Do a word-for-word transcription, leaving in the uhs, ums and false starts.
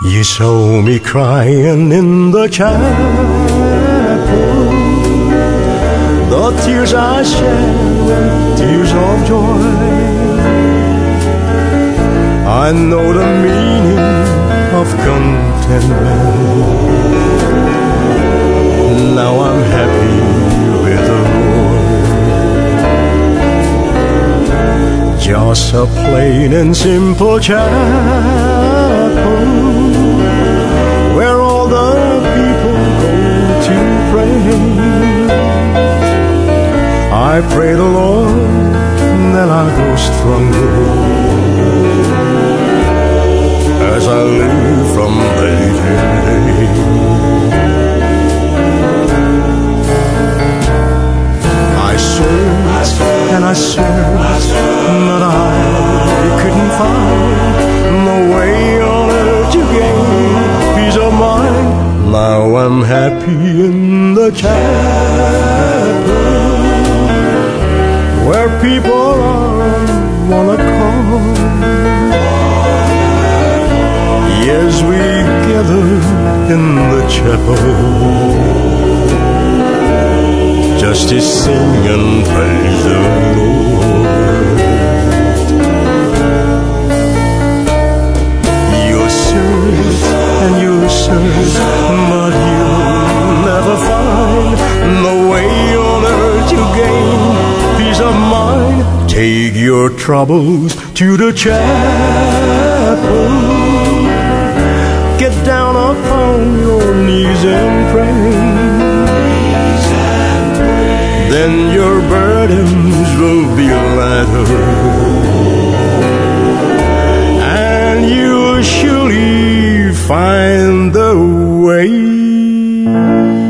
You saw me crying in the chapel, the tears I shed were tears of joy. I know the meaning of contentment. Now I'm happy with the Lord. Just a plain and simple chapel where all the people go to pray. I pray the Lord that I grow stronger as I live from day to day. I searched and I searched, but I couldn't find no way on earth to gain peace of mind. Now I'm happy in the chapel where people are on one accord. Yes, we gather in the chapel just to sing and praise the Lord. You search and you search, but you'll never find no way on earth to gain peace of mind. Take your troubles to the chapel. Get down upon your knees and pray. Then your burdens will be lighter, and you'll surely find the way.